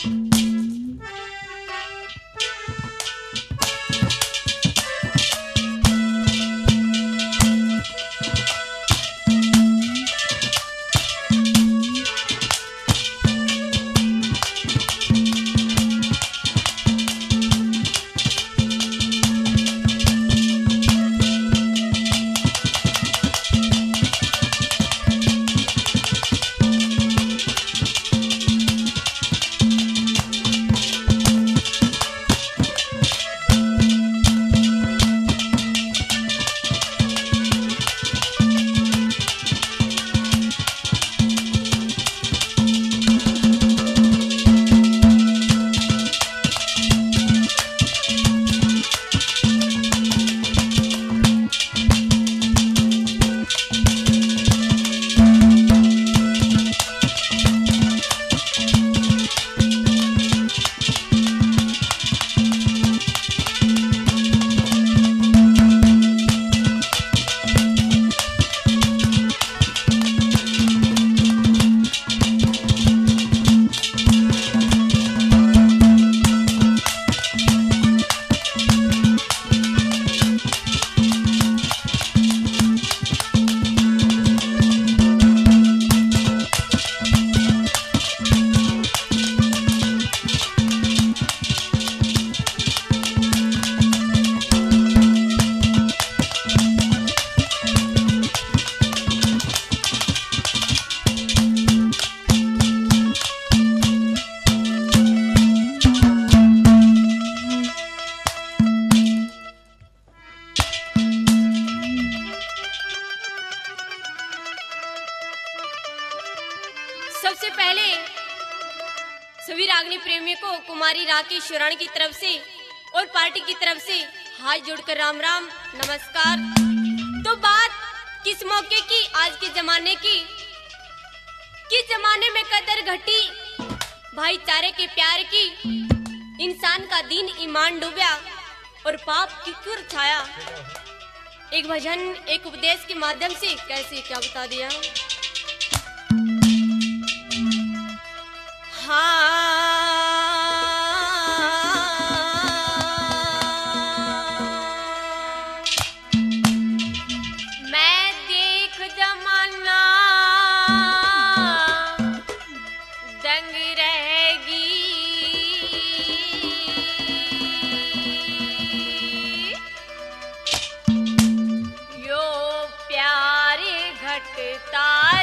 सबसे पहले सभी रागनी प्रेमियों को कुमारी राकेश शरण की तरफ से और पार्टी की तरफ से हाथ जोड़कर राम राम नमस्कार। तो बात किस मौके की, आज के जमाने की, किस जमाने में कदर घटी भाईचारे के प्यार की, इंसान का दीन ईमान डूबा और पाप की कुर छाया। एक भजन एक उपदेश के माध्यम से कैसे क्या बता दिया। मैं देख जमाना दंग रहेगी, यो प्यारे घटता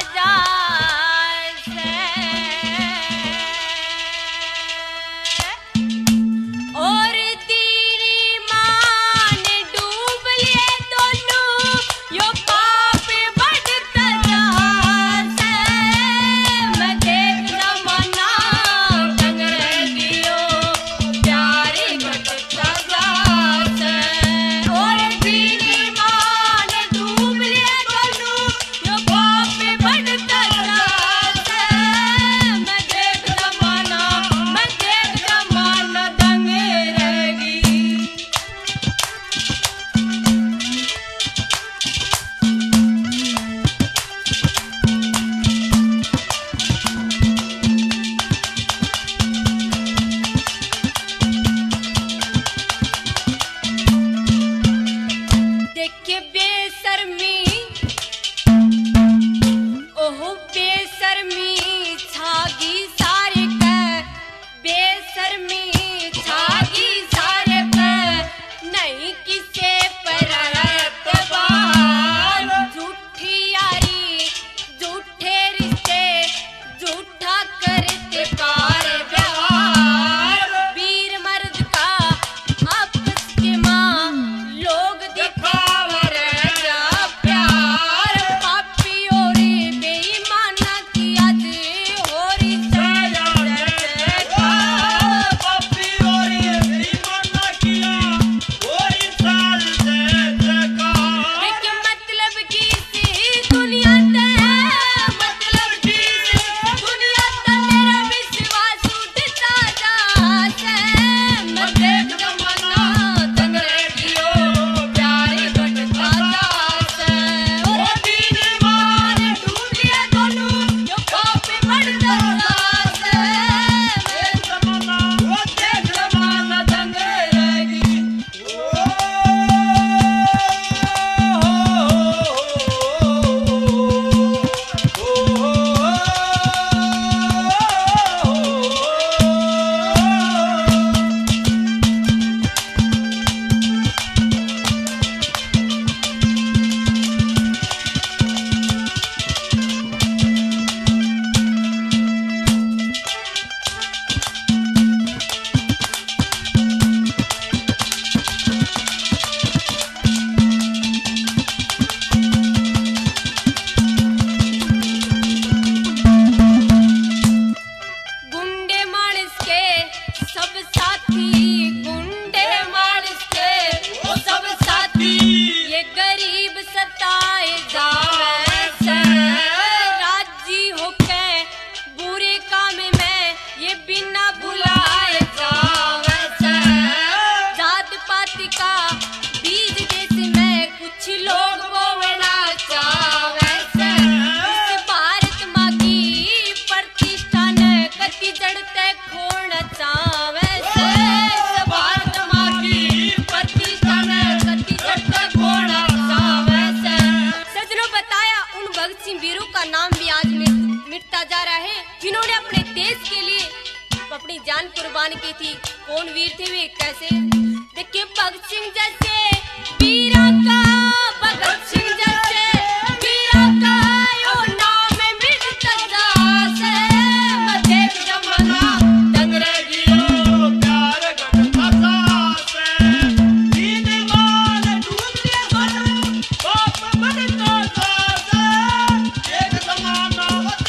सब साथी गुंडे मानस थे, वो सब साथी ये गरीब सताए जावे से, राजी होके बुरे काम में ये बिना बुलाए जावे से, जात पात का बीज देश में कुछ लोग बोलना चावे से, इस भारत माँ की प्रतिष्ठा ने कति जड़ते खोण चावे से, इस भारत माँ की प्रतिष्ठा ने कति जड़ते खोण चावे से। सजनों, बताया उन भगत सिंह वीरों का नाम भी आज मिटता जा रहा है जिन्होंने अपने देश के लिए अपनी जान कुर्बान की थी। कौन वीर थे वे, कैसे? देखिए भगत सिंह जैसे वीरा का, भगत सिंह जैसे वीरा का यो नाम मिटता जासे, मधेक जमाना अंग्रेजियों प्यार घटता जासे, दीन मान डूबते बनो बाप बनता जासे, एक जमाना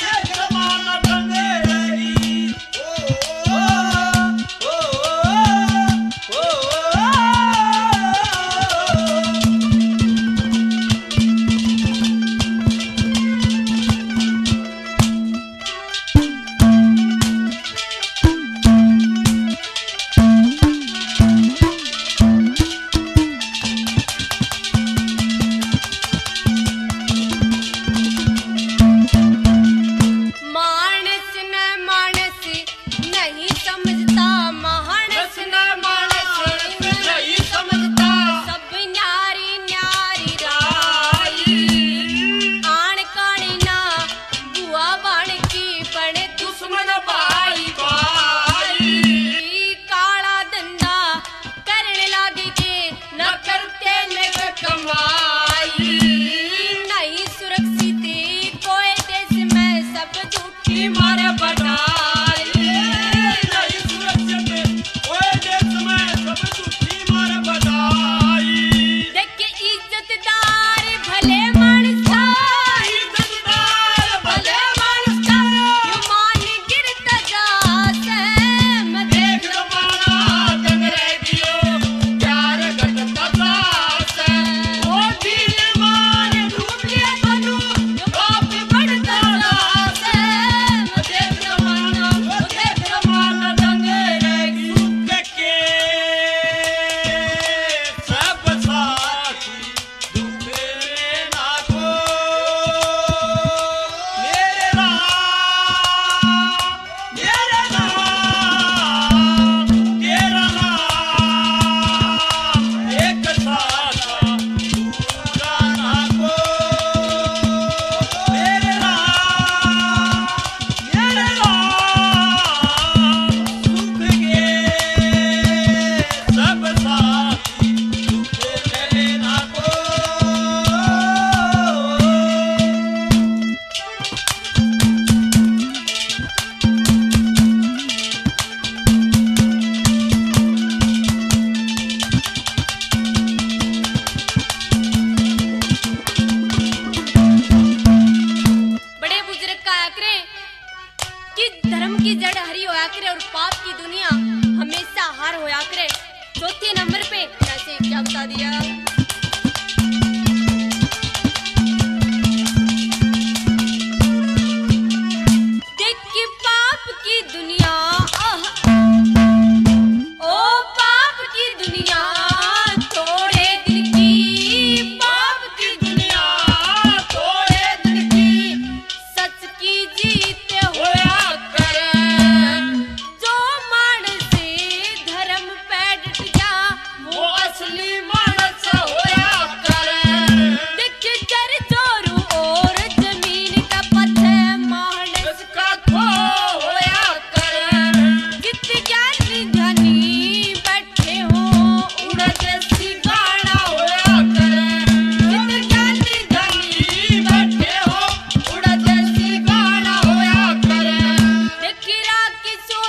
अंग्रेजी। मानस न मानस नहीं समझता, मानस न मानस नहीं समझता, सब न्यारी न्यारी राई, आण काणी ना बुआ बाण की बने दुश्मन भाई भाई, काला धंधा करने लागे के न करते लग कमाई, नहीं सुरक्षित कोई देश में सब झूठी मारे बटाई, नहीं सुरक्षित कोई देश में सब झूठी मारे बटाई। देखे इज्जतदार भले मानसा, इज्जतदार भले मानसा, यो मान गिरता जासे, मधेक जमाना अंग्रेजियों प्यार घटता जासे, ओ दीन मान डूबते बनो बाप बनता जासे, मधेक जमाना अंग्रेजी। सुख के सब साथी दुख में ना को, मेरे राम तेरा नाम एक साथा दूसरा ना को, मेरे राम सुख के सब साथी दुख में ना को। बड़े बुजुर्ग का आकरे कि धर्म की जड़ हरी होया करे और पाप की दुनिया हमेशा हार होया करे। चौथे नंबर पे कैसे क्या बता दिया, देख कि पाप की दुनिया, ओ पाप की दुनिया थोड़े दिन की, पाप की दुनिया थोड़े दिन की, सच की जीत होया करे, जो मानस धर्म पे डट जा वो असली मानस होया करे। देख जर जोरू और जमीन का पत्थर मानस का खो होया करे, जित ज्ञानी धनी बैठे हो उड़ते सी गाना होया करे, जित ज्ञानी धनी बैठे हो उड़ते सी गाना होया करे। देखिरा किसो